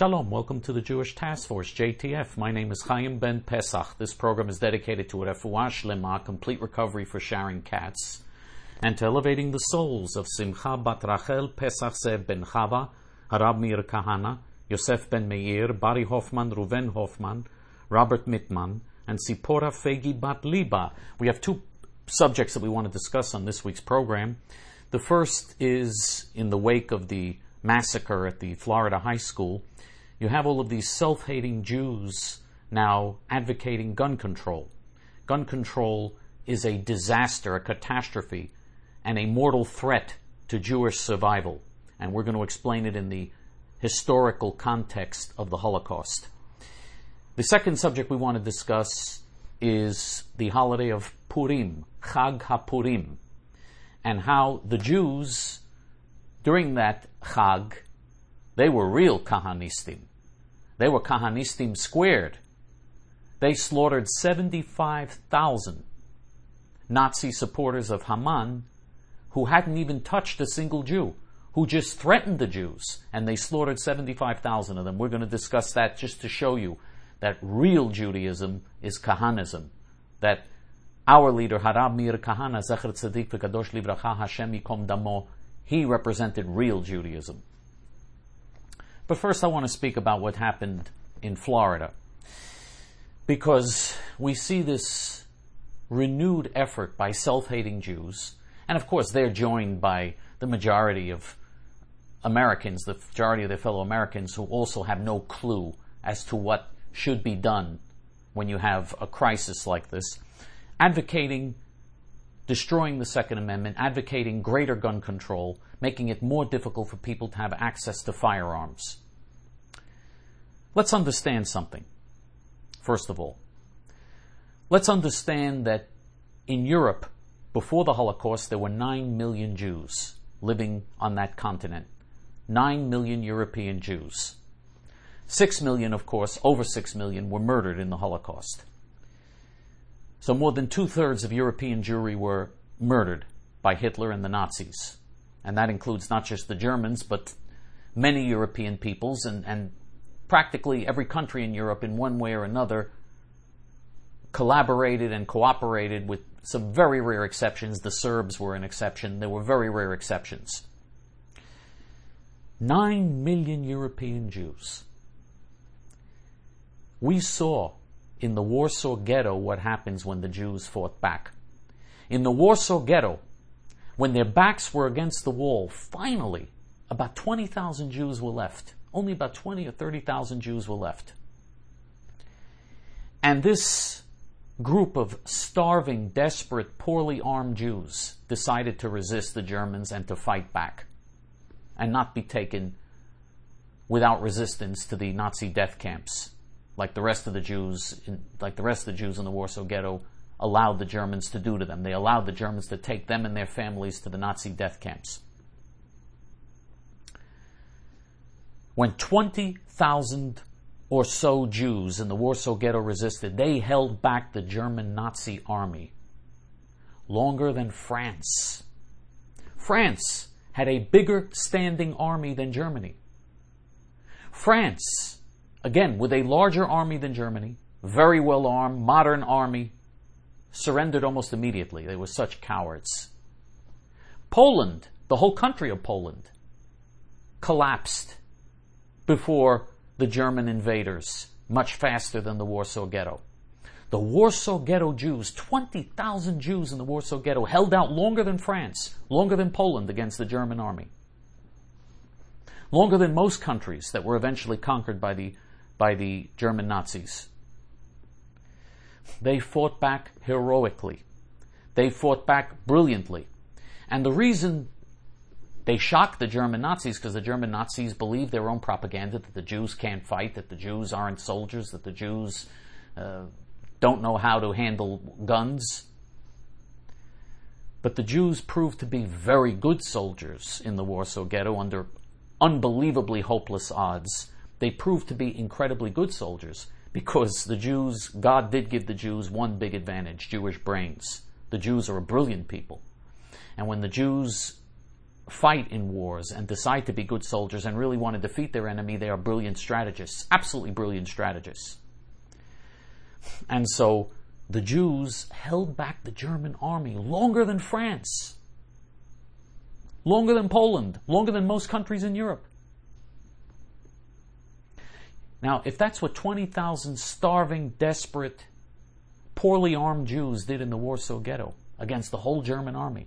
Shalom, welcome to the Jewish Task Force, JTF. My name is Chaim Ben Pesach. This program is dedicated to Refuah Shlema, complete recovery for Sharon Katz, and to elevating the souls of Simcha Bat Rachel Pesach Zev Ben Chava, Harab Meir Kahana, Yosef Ben Meir, Bari Hoffman, Ruven Hoffman, Robert Mittman, and Sipora Fegi Bat Liba. We have two subjects that we want to discuss on this week's program. The first is in the wake of the massacre at the Florida high school. You have all of these self-hating Jews now advocating gun control. Gun control is a disaster, a catastrophe, and a mortal threat to Jewish survival. And we're going to explain it in the historical context of the Holocaust. The second subject we want to discuss is the holiday of Purim, Chag HaPurim, and how the Jews, during that Chag, they were real Kahanistim. They were Kahanistim squared. They slaughtered 75,000 Nazi supporters of Haman who hadn't even touched a single Jew, who just threatened the Jews, and they slaughtered 75,000 of them. We're going to discuss that just to show you that real Judaism is Kahanism, that our leader, Harab Meir Kahana, Zecher Tzadik V'Kadosh Livracha, Hashem Yikom Damo, he represented real Judaism. But first I want to speak about what happened in Florida, because we see this renewed effort by self-hating Jews, and of course they're joined by the majority of Americans, the majority of their fellow Americans, who also have no clue as to what should be done when you have a crisis like this, advocating destroying the Second Amendment, advocating greater gun control, making it more difficult for people to have access to firearms. Let's understand something, first of all. Let's understand that in Europe, before the Holocaust, there were 9 million Jews living on that continent. 9 million European Jews. 6 million, of course, over 6 million were murdered in the Holocaust. So more than 2/3 of European Jewry were murdered by Hitler and the Nazis. And that includes not just the Germans, but many European peoples, and practically every country in Europe in one way or another collaborated and cooperated, with some very rare exceptions. The Serbs were an exception. There were very rare exceptions. 9 million European Jews. We saw in the Warsaw Ghetto what happens when the Jews fought back. In the Warsaw Ghetto, when their backs were against the wall, finally, about 20,000 Jews were left. Only about 20 or 30,000 Jews were left. And this group of starving, desperate, poorly armed Jews decided to resist the Germans and to fight back and not be taken without resistance to the Nazi death camps, like the rest of the Jews in the Warsaw Ghetto allowed the Germans to do to them. They allowed the Germans to take them and their families to the Nazi death camps. When 20,000 or so Jews in the Warsaw Ghetto resisted, they held back the German Nazi army longer than France. France had a bigger standing army than Germany. France, again, with a larger army than Germany, very well armed, modern army, surrendered almost immediately. They were such cowards. Poland, the whole country of Poland, collapsed before the German invaders, much faster than the Warsaw Ghetto. The Warsaw Ghetto Jews, 20,000 Jews in the Warsaw Ghetto, held out longer than France, longer than Poland against the German army. Longer than most countries that were eventually conquered by the German Nazis. They fought back heroically. They fought back brilliantly. And the reason they shocked the German Nazis, because the German Nazis believed their own propaganda, that the Jews can't fight, that the Jews aren't soldiers, that the Jews don't know how to handle guns. But the Jews proved to be very good soldiers in the Warsaw Ghetto under unbelievably hopeless odds. They proved to be incredibly good soldiers because the Jews, God did give the Jews one big advantage: Jewish brains. The Jews are a brilliant people. And when the Jews fight in wars and decide to be good soldiers and really want to defeat their enemy, they are brilliant strategists, absolutely brilliant strategists. And so the Jews held back the German army longer than France, longer than Poland, longer than most countries in Europe. Now, if that's what 20,000 starving, desperate, poorly armed Jews did in the Warsaw Ghetto against the whole German army,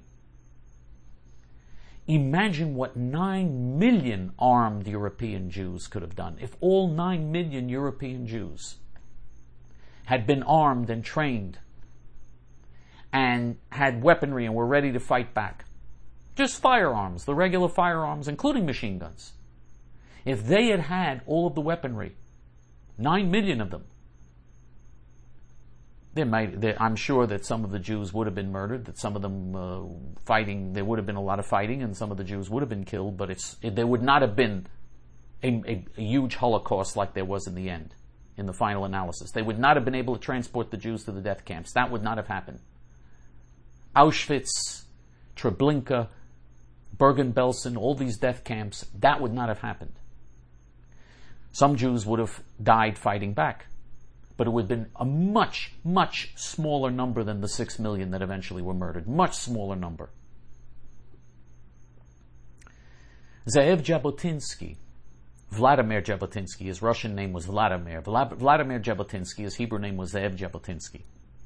imagine what 9 million armed European Jews could have done. If all 9 million European Jews had been armed and trained and had weaponry and were ready to fight back. Just firearms, the regular firearms, including machine guns. If they had had all of the weaponry, 9 million of them, I'm sure that some of the Jews would have been murdered, that some of them fighting, there would have been a lot of fighting, and some of the Jews would have been killed, but there would not have been a huge Holocaust like there was in the end, in the final analysis. They would not have been able to transport the Jews to the death camps. That would not have happened. Auschwitz, Treblinka, Bergen-Belsen, all these death camps, that would not have happened. Some Jews would have died fighting back, but it would have been a much, much smaller number than the 6 million that eventually were murdered. Much smaller number. Ze'ev Jabotinsky, Vladimir Jabotinsky, his Russian name was Vladimir. Vladimir Jabotinsky, his Hebrew name was Ze'ev Jabotinsky,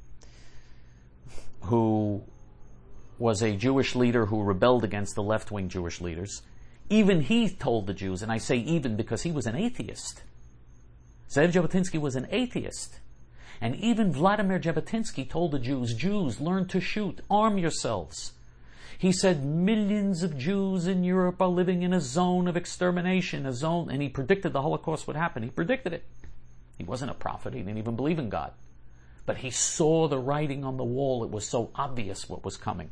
who was a Jewish leader who rebelled against the left-wing Jewish leaders. Even he told the Jews, and I say even because he was an atheist. Ze'ev Jabotinsky was an atheist. And even Vladimir Jabotinsky told the Jews, learn to shoot, arm yourselves. He said millions of Jews in Europe are living in a zone of extermination, and he predicted the Holocaust would happen. He predicted it. He wasn't a prophet, he didn't even believe in God. But he saw the writing on the wall, it was so obvious what was coming.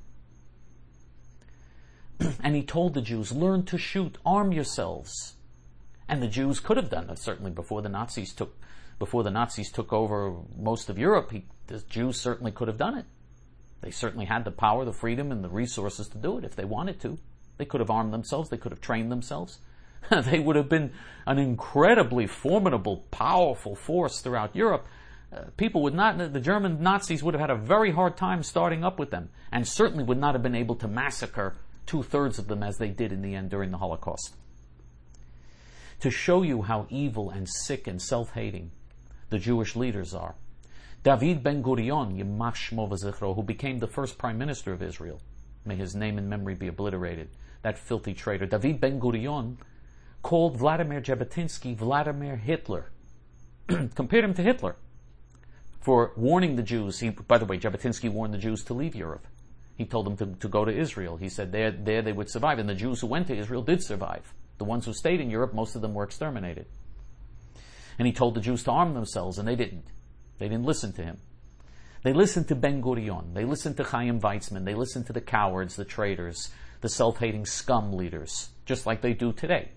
And he told the Jews, learn to shoot, arm yourselves. And the Jews could have done that, certainly before the Nazis took over most of Europe. The Jews certainly could have done it. They certainly had the power, the freedom, and the resources to do it if they wanted to. They could have armed themselves, they could have trained themselves. They would have been an incredibly formidable, powerful force throughout Europe. The German Nazis would have had a very hard time starting up with them, and certainly would not have been able to massacre 2/3 of them as they did in the end during the Holocaust. To show you how evil and sick and self-hating the Jewish leaders are, David Ben-Gurion, Yimach Shmo v'Zichro, who became the first prime minister of Israel, may his name and memory be obliterated, that filthy traitor, David Ben-Gurion called Vladimir Jabotinsky Vladimir Hitler, compared him to Hitler, for warning the Jews. By the way, Jabotinsky warned the Jews to leave Europe. He told them to go to Israel. He said there they would survive, and the Jews who went to Israel did survive. The ones who stayed in Europe, most of them were exterminated. And he told the Jews to arm themselves, and they didn't. They didn't listen to him. They listened to Ben-Gurion. They listened to Chaim Weizmann. They listened to the cowards, the traitors, the self-hating scum leaders, just like they do today.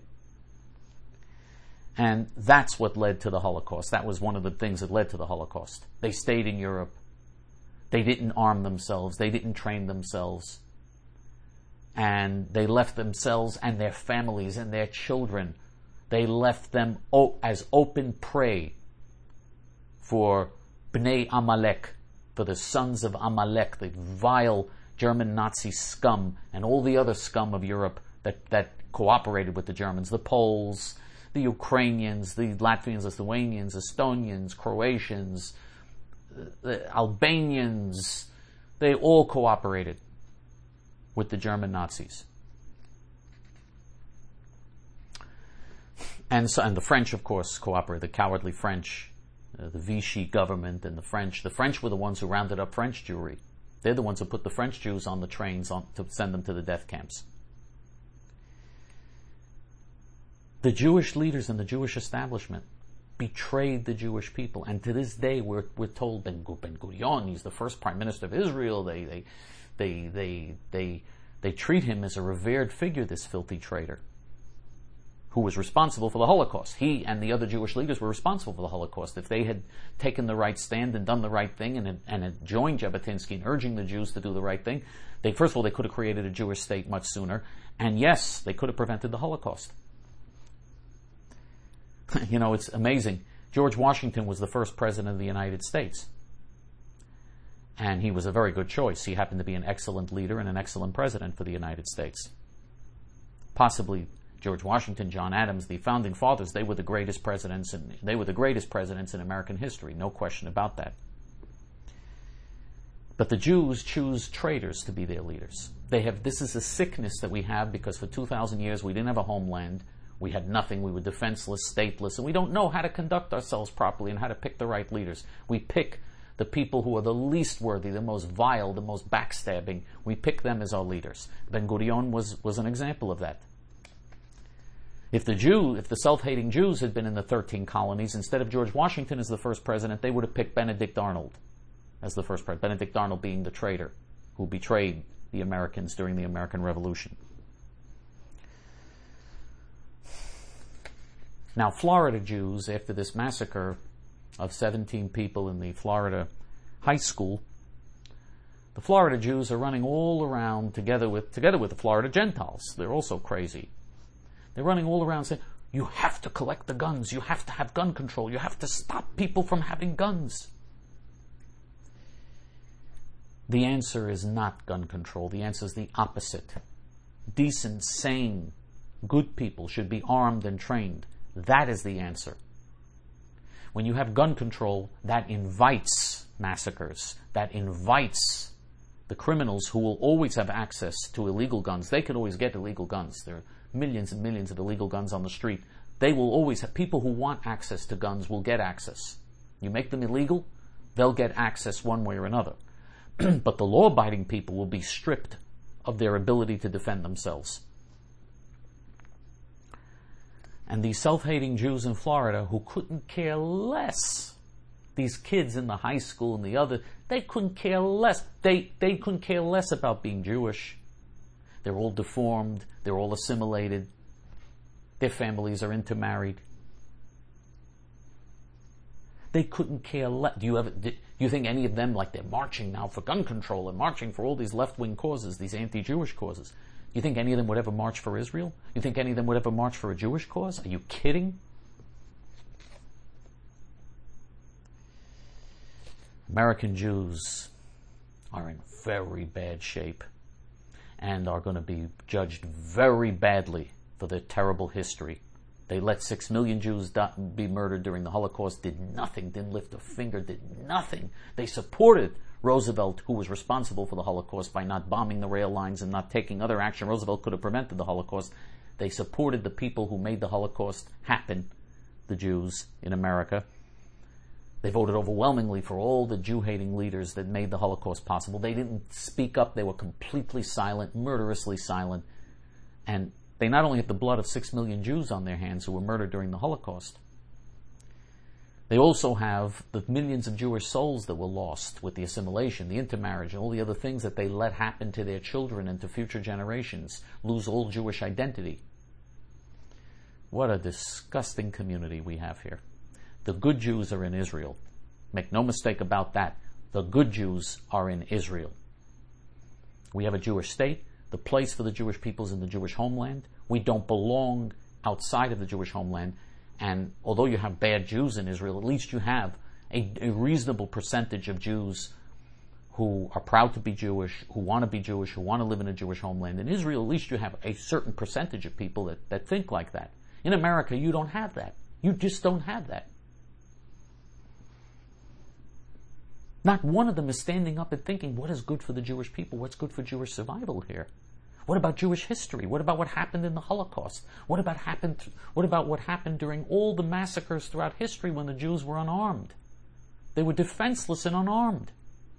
And that's what led to the Holocaust. That was one of the things that led to the Holocaust. They stayed in Europe. They didn't arm themselves. They didn't train themselves. And they left themselves and their families and their children. They left them as open prey for Bnei Amalek, for the sons of Amalek, the vile German Nazi scum, and all the other scum of Europe that cooperated with the Germans, the Poles, the Ukrainians, the Latvians, Lithuanians, Estonians, Croatians, the Albanians. They all cooperated with the German Nazis. And the French, of course, cooperated, the cowardly French, the Vichy government and the French. The French were the ones who rounded up French Jewry. They're the ones who put the French Jews on the trains to send them to the death camps. The Jewish leaders and the Jewish establishment betrayed the Jewish people, and to this day we're told Ben-Gurion, he's the first prime minister of Israel. They treat him as a revered figure, this filthy traitor, who was responsible for the Holocaust. He and the other Jewish leaders were responsible for the Holocaust. If they had taken the right stand and done the right thing and had joined Jabotinsky in urging the Jews to do the right thing, first of all, they could have created a Jewish state much sooner, And yes, they could have prevented the Holocaust. You know, it's amazing. George Washington was the first president of the United States. And he was a very good choice. He happened to be an excellent leader and an excellent president for the United States. Possibly George Washington, John Adams, the founding fathers, they were the greatest presidents in American history, no question about that. But the Jews choose traitors to be their leaders. This is a sickness that we have because for 2,000 years we didn't have a homeland. We had nothing. We were defenseless, stateless, and we don't know how to conduct ourselves properly and how to pick the right leaders. We pick the people who are the least worthy, the most vile, the most backstabbing. We pick them as our leaders. Ben-Gurion was an example of that. If the self-hating Jews had been in the 13 colonies, instead of George Washington as the first president, they would have picked Benedict Arnold as the first president. Benedict Arnold being the traitor who betrayed the Americans during the American Revolution. Now, Florida Jews, after this massacre of 17 people in the Florida high school, the Florida Jews are running all around together with the Florida Gentiles. They're also crazy. They're running all around saying, you have to collect the guns, you have to have gun control, you have to stop people from having guns. The answer is not gun control. The answer is the opposite. Decent, sane, good people should be armed and trained. That is the answer. When you have gun control, that invites massacres. That invites the criminals who will always have access to illegal guns. They can always get illegal guns. There are millions and millions of illegal guns on the street. They will always have, people who want access to guns will get access. You make them illegal, they'll get access one way or another. But the law-abiding people will be stripped of their ability to defend themselves. And these self-hating Jews in Florida who couldn't care less, these kids in the high school and the other, they couldn't care less. They couldn't care less about being Jewish. They're all deformed. They're all assimilated. Their families are intermarried. They couldn't care less. Do you think any of them, like they're marching now for gun control and marching for all these left-wing causes, these anti-Jewish causes? You think any of them would ever march for Israel? You think any of them would ever march for a Jewish cause? Are you kidding? American Jews are in very bad shape and are going to be judged very badly for their terrible history. They let 6 million Jews be murdered during the Holocaust, did nothing, didn't lift a finger, did nothing. They supported Roosevelt, who was responsible for the Holocaust, by not bombing the rail lines and not taking other action. Roosevelt could have prevented the Holocaust. They supported the people who made the Holocaust happen, the Jews in America. They voted overwhelmingly for all the Jew-hating leaders that made the Holocaust possible. They didn't speak up. They were completely silent, murderously silent. And they not only have the blood of 6 million Jews on their hands who were murdered during the Holocaust, they also have the millions of Jewish souls that were lost with the assimilation, the intermarriage, and all the other things that they let happen to their children and to future generations, lose all Jewish identity. What a disgusting community we have here. The good Jews are in Israel. Make no mistake about that. The good Jews are in Israel. We have a Jewish state. The place for the Jewish people is in the Jewish homeland. We don't belong outside of the Jewish homeland. And although you have bad Jews in Israel, at least you have a reasonable percentage of Jews who are proud to be Jewish, who want to live in a Jewish homeland. In Israel, at least you have a certain percentage of people that think like that. In America, you don't have that. You just don't have that. Not one of them is standing up and thinking, what is good for the Jewish people? What's good for Jewish survival here? What about Jewish history? What about what happened in the Holocaust? What about what happened during all the massacres throughout history when the Jews were unarmed? They were defenseless and unarmed.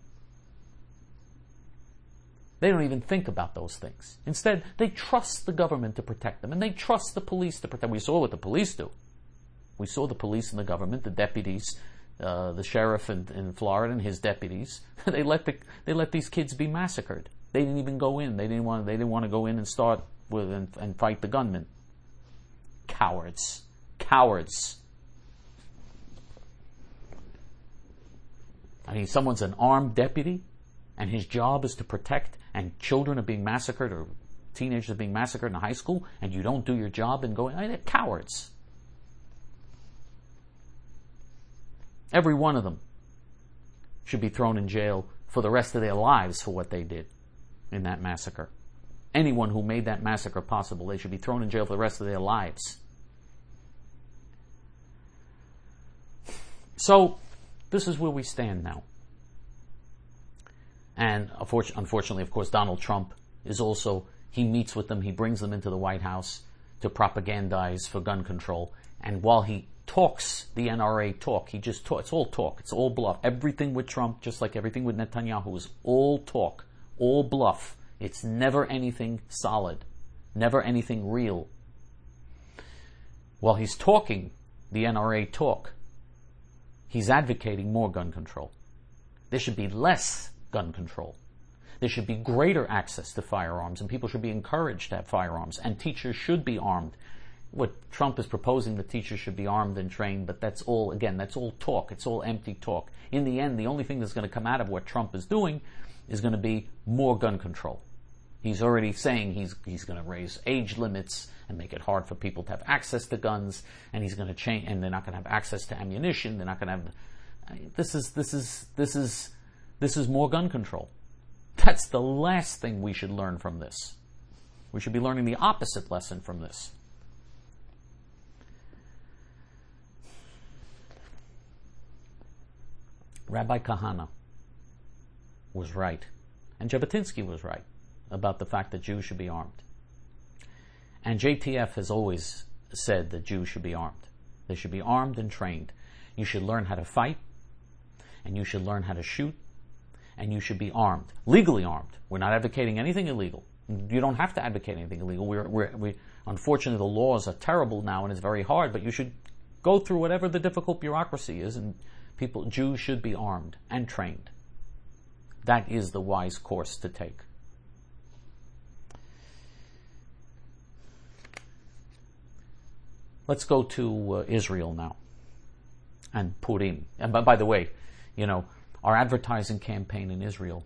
They don't even think about those things. Instead, they trust the government to protect them, and they trust the police to protect them. We saw what the police do. We saw the police and the government, the deputies, the sheriff in Florida and his deputies. They let these kids be massacred. They didn't even go in. They didn't want to go in and start with and fight the gunmen. Cowards. Cowards. I mean, someone's an armed deputy, and his job is to protect, and children are being massacred, or teenagers are being massacred in a high school, and you don't do your job and go, they're cowards. Every one of them should be thrown in jail for the rest of their lives for what they did in that massacre. Anyone who made that massacre possible, they should be thrown in jail for the rest of their lives. So, this is where we stand now. And unfortunately, of course, Donald Trump is also, he meets with them, he brings them into the White House to propagandize for gun control. And while he talks the NRA talk, he just talks, it's all talk, it's all bluff. Everything with Trump, just like everything with Netanyahu, is all talk, all bluff. It's never anything solid, never anything real. While he's talking the NRA talk, he's advocating more gun control. There should be less gun control. There should be greater access to firearms, and people should be encouraged to have firearms, and teachers should be armed. What Trump is proposing, the teachers should be armed and trained, but that's all talk. It's all empty talk. In the end, the only thing that's going to come out of what Trump is doing is going to be more gun control. He's already saying he's going to raise age limits and make it hard for people to have access to guns, and he's going to change, and they're not going to have access to ammunition. They're not going to have. This is more gun control. That's the last thing we should learn from this. We should be learning the opposite lesson from this. Rabbi Kahana was right, and Jabotinsky was right about the fact that Jews should be armed. And JTF has always said that Jews should be armed. They should be armed and trained. You should learn how to fight, and you should learn how to shoot, and you should be armed, legally armed. We're not advocating anything illegal. You don't have to advocate anything illegal. We unfortunately, the laws are terrible now, and it's very hard, but you should go through whatever the difficult bureaucracy is, and Jews should be armed and trained. That is the wise course to take. Let's go to Israel now and Purim. And by the way, our advertising campaign in Israel,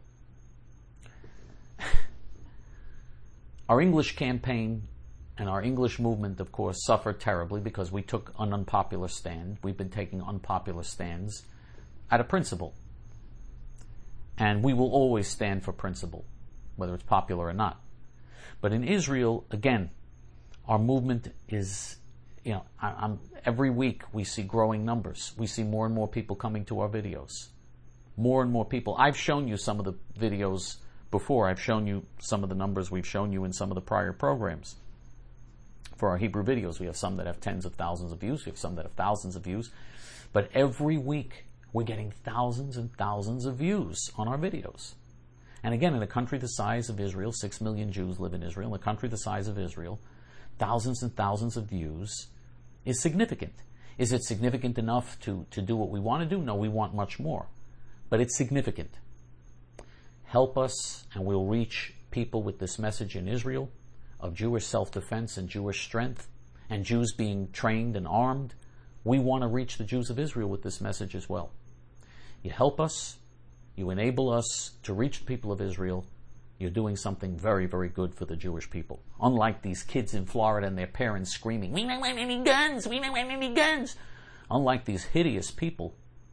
our English campaign and our English movement, of course, suffered terribly because we took an unpopular stand. We've been taking unpopular stands out of principle. And we will always stand for principle, whether it's popular or not. But in Israel, again, our movement is, every week we see growing numbers. We see more and more people coming to our videos. More and more people. I've shown you some of the videos before. I've shown you some of the numbers we've shown you in some of the prior programs. For our Hebrew videos, we have some that have tens of thousands of views. We have some that have thousands of views. But every week, we're getting thousands and thousands of views on our videos. And again, in a country the size of Israel, 6 million Jews live in Israel, in a country the size of Israel, thousands and thousands of views is significant. Is it significant enough to do what we want to do? No, we want much more. But it's significant. Help us, and we'll reach people with this message in Israel of Jewish self-defense and Jewish strength, and Jews being trained and armed. We want to reach the Jews of Israel with this message as well. You help us, you enable us to reach the people of Israel, you're doing something very, very good for the Jewish people. Unlike these kids in Florida and their parents screaming, "We don't want any guns! We don't want any guns!" Unlike these hideous people,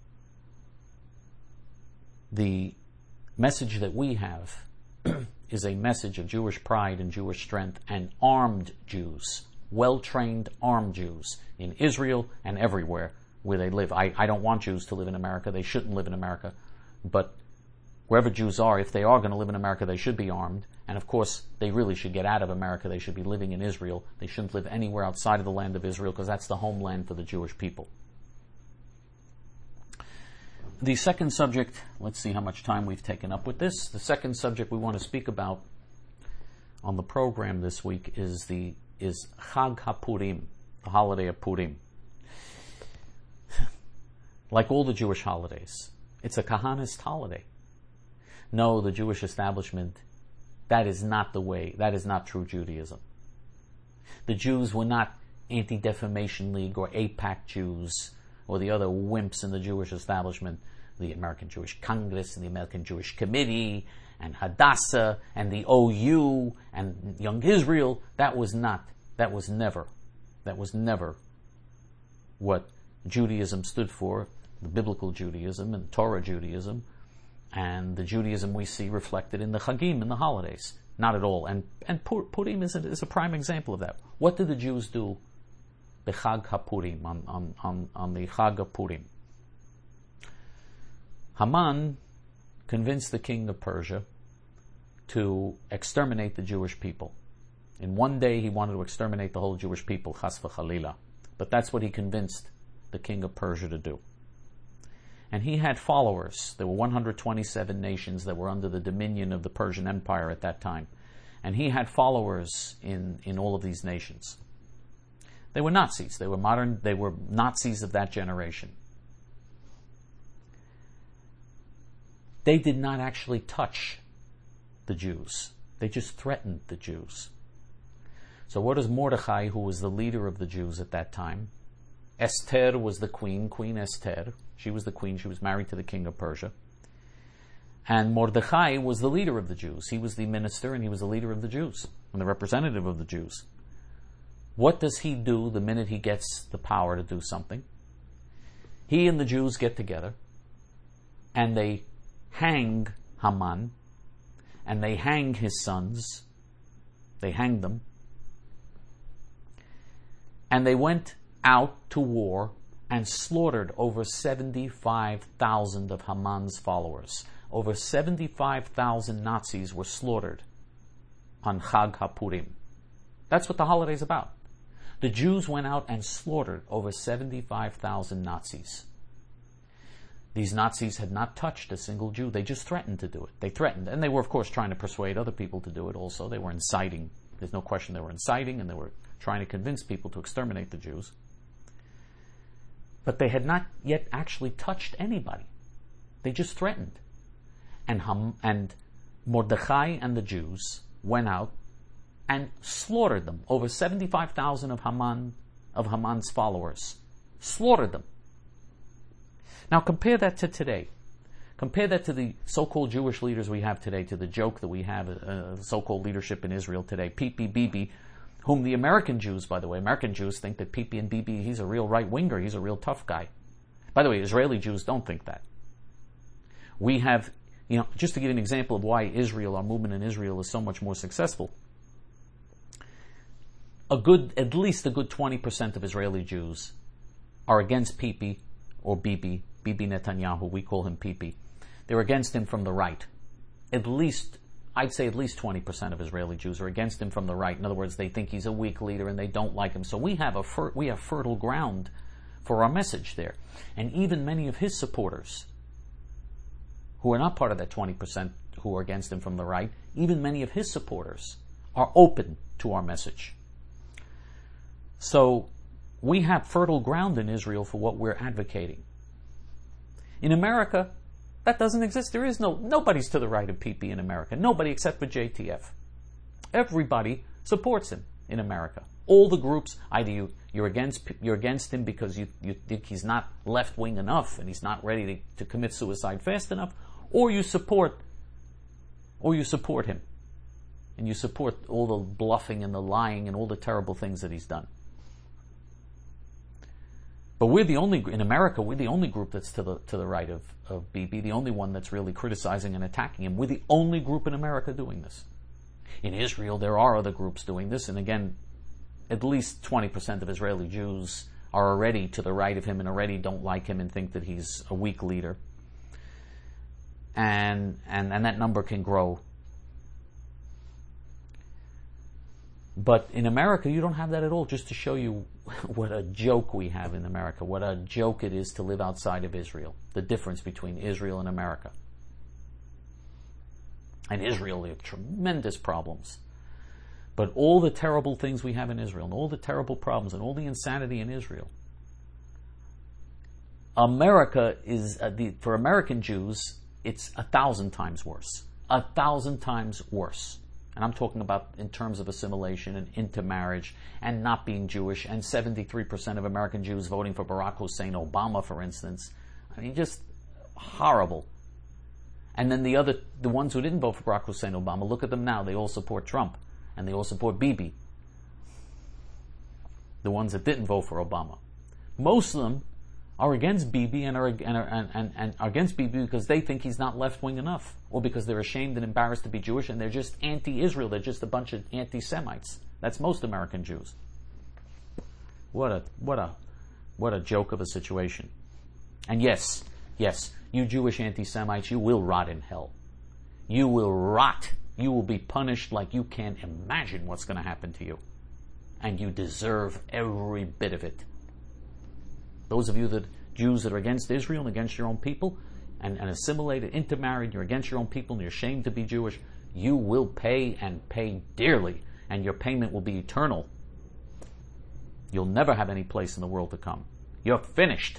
the message that we have is a message of Jewish pride and Jewish strength and armed Jews, well-trained armed Jews in Israel and everywhere where they live. I don't want Jews to live in America. They shouldn't live in America. But wherever Jews are, if they are going to live in America, they should be armed. And of course, they really should get out of America. They should be living in Israel. They shouldn't live anywhere outside of the land of Israel because that's the homeland for the Jewish people. The second subject, let's see how much time we've taken up with this. The second subject we want to speak about on the program this week is Chag HaPurim, the holiday of Purim. Like all the Jewish holidays, it's a Kahanist holiday. No, the Jewish establishment, that is not the way, that is not true Judaism. The Jews were not Anti-Defamation League or AIPAC Jews or the other wimps in the Jewish establishment, the American Jewish Congress and the American Jewish Committee and Hadassah and the OU and Young Israel. That was never what Judaism stood for, the biblical Judaism and Torah Judaism, and the Judaism we see reflected in the Chagim, in the holidays. Not at all. And Purim is a prime example of that. What did the Jews do b'Chag HaPurim, on the Chag of Purim? Haman convinced the king of Persia to exterminate the Jewish people. In one day he wanted to exterminate the whole Jewish people, chas v'chalila. But that's what he convinced the king of Persia to do. And he had followers. There were 127 nations that were under the dominion of the Persian Empire at that time. And he had followers in all of these nations. They were Nazis. They were Nazis of that generation. They did not actually touch the Jews. They just threatened the Jews. So what does Mordechai, who was the leader of the Jews at that time, Esther was the queen, Queen Esther. She was the queen. She was married to the king of Persia. And Mordechai was the leader of the Jews. He was the minister and he was the leader of the Jews and the representative of the Jews. What does he do the minute he gets the power to do something? He and the Jews get together and they hang Haman and they hang his sons. They hanged them. And they went out to war and slaughtered over 75,000 of Haman's followers. Over 75,000 Nazis were slaughtered on Chag HaPurim. That's what the holiday is about. The Jews went out and slaughtered over 75,000 Nazis. These Nazis had not touched a single Jew. They just threatened to do it. They threatened. And they were, of course, trying to persuade other people to do it also. They were inciting. There's no question they were inciting, and they were trying to convince people to exterminate the Jews. But they had not yet actually touched anybody. They just threatened. And Mordechai and the Jews went out and slaughtered them. Over 75,000 of Haman's followers. Slaughtered them. Now compare that to today. Compare that to the so-called Jewish leaders we have today, to the joke that we have, so-called leadership in Israel today, Pipi Bibi, whom the American Jews, by the way, American Jews think that Pipi and Bibi, he's a real right-winger, he's a real tough guy. By the way, Israeli Jews don't think that. We have, just to give an example of why Israel, our movement in Israel is so much more successful, at least a good 20% of Israeli Jews are against Pipi or Bibi Netanyahu, we call him Pipi. They're against him from the right. I'd say at least 20% of Israeli Jews are against him from the right. In other words, they think he's a weak leader and they don't like him. So we have fertile ground for our message there. And even many of his supporters, who are not part of that 20% who are against him from the right, even many of his supporters are open to our message. So we have fertile ground in Israel for what we're advocating. In America, that doesn't exist. There is nobody's to the right of PP in America. Nobody except for JTF. Everybody supports him in America. All the groups, either you're against him because you think he's not left-wing enough and he's not ready to commit suicide fast enough, or you support him. And you support all the bluffing and the lying and all the terrible things that he's done. But in America, we're the only group that's to the right of Bibi, the only one that's really criticizing and attacking him. We're the only group in America doing this. In Israel, there are other groups doing this, and again, at least 20% of Israeli Jews are already to the right of him and already don't like him and think that he's a weak leader. And that number can grow. But in America, you don't have that at all, just to show you what a joke we have in America, what a joke it is to live outside of Israel, the difference between Israel and America. In Israel, there are tremendous problems. But all the terrible things we have in Israel, and all the terrible problems, and all the insanity in Israel, America is, for American Jews, it's 1,000 times worse. 1,000 times worse. And I'm talking about in terms of assimilation and intermarriage and not being Jewish, and 73% of American Jews voting for Barack Hussein Obama, for instance. I mean, just horrible. And then the ones who didn't vote for Barack Hussein Obama, look at them now. They all support Trump. And they all support Bibi. The ones that didn't vote for Obama. Most of them are against Bibi and are against Bibi because they think he's not left-wing enough. Or because they're ashamed and embarrassed to be Jewish and they're just anti-Israel. They're just a bunch of anti-Semites. That's most American Jews. What a joke of a situation. And yes, you Jewish anti-Semites, you will rot in hell. You will rot. You will be punished like you can't imagine what's going to happen to you. And you deserve every bit of it. Those of you Jews that are against Israel and against your own people and assimilated, intermarried, you're against your own people and you're ashamed to be Jewish, you will pay and pay dearly. And your payment will be eternal. You'll never have any place in the world to come. You're finished.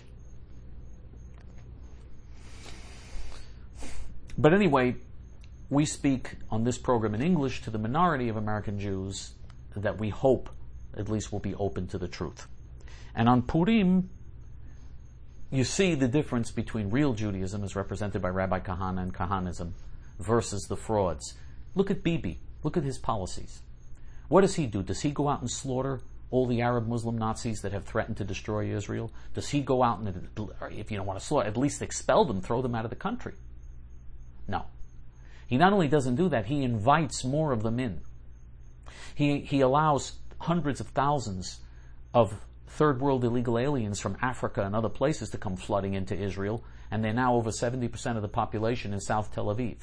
But anyway, we speak on this program in English to the minority of American Jews that we hope at least will be open to the truth. And on Purim, you see the difference between real Judaism as represented by Rabbi Kahana and Kahanism versus the frauds. Look at Bibi. Look at his policies. What does he do? Does he go out and slaughter all the Arab Muslim Nazis that have threatened to destroy Israel? Does he go out and, if you don't want to slaughter, at least expel them, throw them out of the country? No. He not only doesn't do that, he invites more of them in. He allows hundreds of thousands of third world illegal aliens from Africa and other places to come flooding into Israel, and they're now over 70% of the population in South Tel Aviv.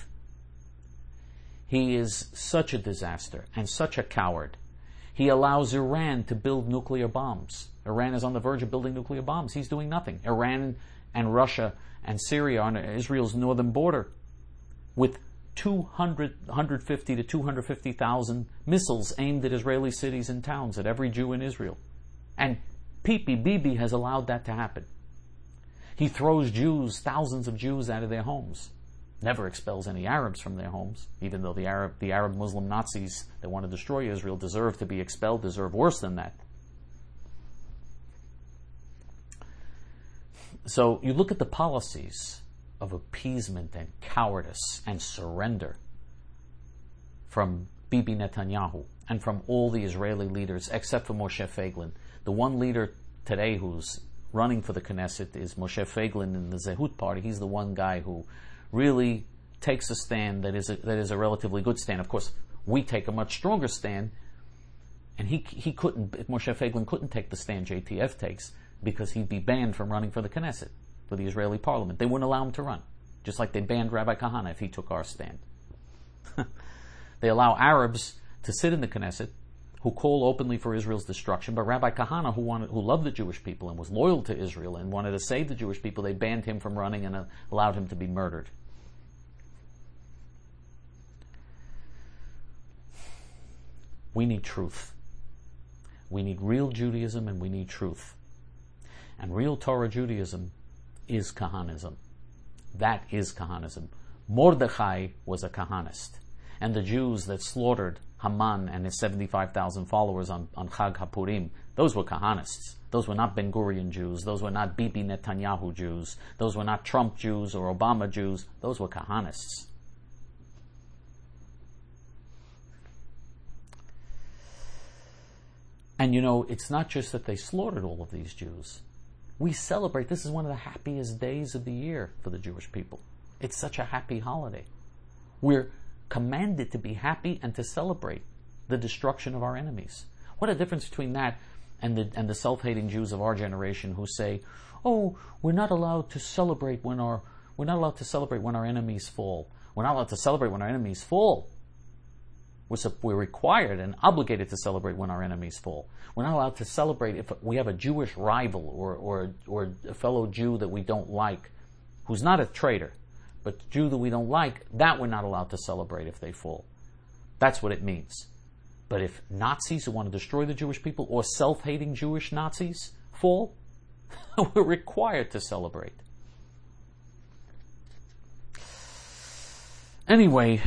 He is such a disaster and such a coward. He allows Iran to build nuclear bombs. Iran is on the verge of building nuclear bombs. He's doing nothing. Iran and Russia and Syria on Israel's northern border with 150 to 250,000 missiles aimed at Israeli cities and towns, at every Jew in Israel. And Bibi has allowed that to happen. He throws Jews, thousands of Jews, out of their homes. Never expels any Arabs from their homes, even though the Arab Muslim Nazis that want to destroy Israel deserve to be expelled, deserve worse than that. So you look at the policies of appeasement and cowardice and surrender from Bibi Netanyahu and from all the Israeli leaders except for Moshe Feiglin. The one leader today who's running for the Knesset is Moshe Feiglin in the Zehut party. He's the one guy who really takes a stand that is a relatively good stand. Of course, we take a much stronger stand, and he couldn't. Moshe Feiglin couldn't take the stand JTF takes because he'd be banned from running for the Knesset, for the Israeli parliament. They wouldn't allow him to run, just like they banned Rabbi Kahana if he took our stand. They allow Arabs to sit in the Knesset who call openly for Israel's destruction, but Rabbi Kahana, who loved the Jewish people and was loyal to Israel and wanted to save the Jewish people, they banned him from running and allowed him to be murdered. We need truth. We need real Judaism and we need truth. And real Torah Judaism is Kahanism. That is Kahanism. Mordechai was a Kahanist. And the Jews that slaughtered Haman and his 75,000 followers on Chag HaPurim, those were Kahanists. Those were not Ben Gurion Jews. Those were not Bibi Netanyahu Jews. Those were not Trump Jews or Obama Jews. Those were Kahanists. And you know, it's not just that they slaughtered all of these Jews. We celebrate, this is one of the happiest days of the year for the Jewish people. It's such a happy holiday. We're commanded to be happy and to celebrate the destruction of our enemies. What a difference between that and the self-hating Jews of our generation who say, "Oh, we're not allowed to celebrate when our enemies fall. We're not allowed to celebrate when our enemies fall. We're required and obligated to celebrate when our enemies fall. We're not allowed to celebrate if we have a Jewish rival or a fellow Jew that we don't like, who's not a traitor, but the Jew that we don't like, that we're not allowed to celebrate if they fall." That's what it means. But if Nazis who want to destroy the Jewish people or self-hating Jewish Nazis fall, we're required to celebrate. Anyway,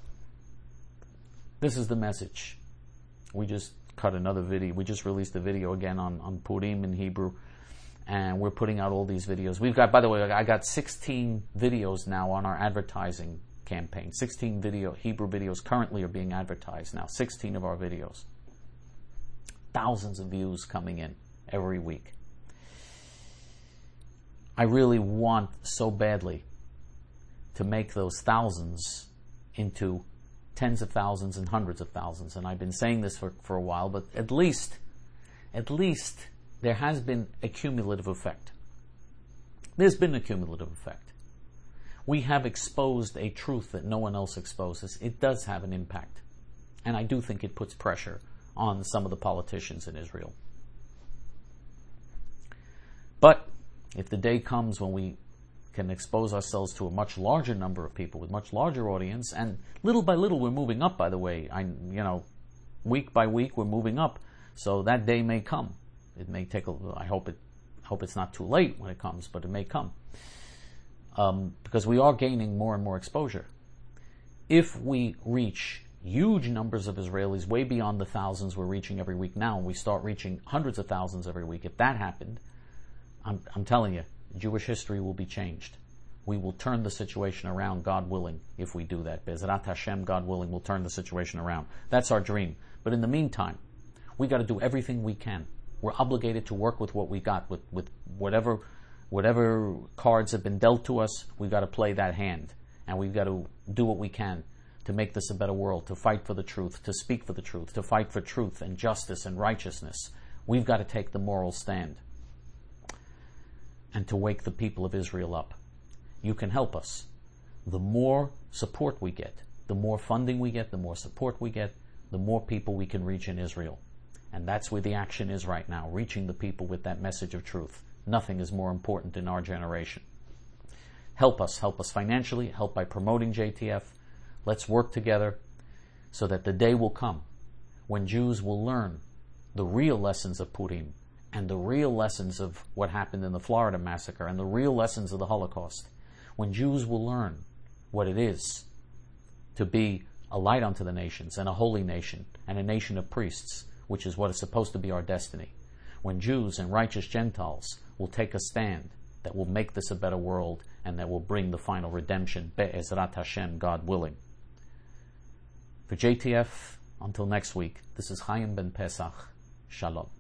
this is the message. We just cut another video. We just released a video again on Purim in Hebrew. and we're putting out all these videos. We've got, by the way, I got 16 videos now on our advertising campaign. 16 Hebrew videos currently are being advertised now. 16 of our videos. Thousands of views coming in every week. I really want so badly to make those thousands into tens of thousands and hundreds of thousands. And I've been saying this for a while, but at least there has been a cumulative effect. There's been a cumulative effect. We have exposed a truth that no one else exposes. It does have an impact. And I do think it puts pressure on some of the politicians in Israel. But if the day comes when we can expose ourselves to a much larger number of people with much larger audience, and little by little we're moving up, by the way. Week by week we're moving up. So that day may come. It may take I hope it's not too late when it comes, but it may come. Because we are gaining more and more exposure. If we reach huge numbers of Israelis, way beyond the thousands we're reaching every week now, and we start reaching hundreds of thousands every week, if that happened, I'm telling you, Jewish history will be changed. We will turn the situation around, God willing, if we do that. Be'ezrat Hashem, God willing, we'll turn the situation around. That's our dream. But in the meantime, we got to do everything we can. We're obligated to work with what we got, with whatever cards have been dealt to us. We've got to play that hand, and we've got to do what we can to make this a better world, to fight for the truth, to speak for the truth, to fight for truth and justice and righteousness. We've got to take the moral stand and to wake the people of Israel up. You can help us. The more support we get, the more funding we get, the more support we get, the more people we can reach in Israel. And that's where the action is right now, reaching the people with that message of truth. Nothing is more important in our generation. Help us financially, help by promoting JTF. Let's work together so that the day will come when Jews will learn the real lessons of Purim and the real lessons of what happened in the Florida massacre and the real lessons of the Holocaust. When Jews will learn what it is to be a light unto the nations and a holy nation and a nation of priests, which is what is supposed to be our destiny. When Jews and righteous Gentiles will take a stand that will make this a better world and that will bring the final redemption, Be'ezrat Hashem, God willing. For JTF, until next week, this is Chaim Ben Pesach. Shalom.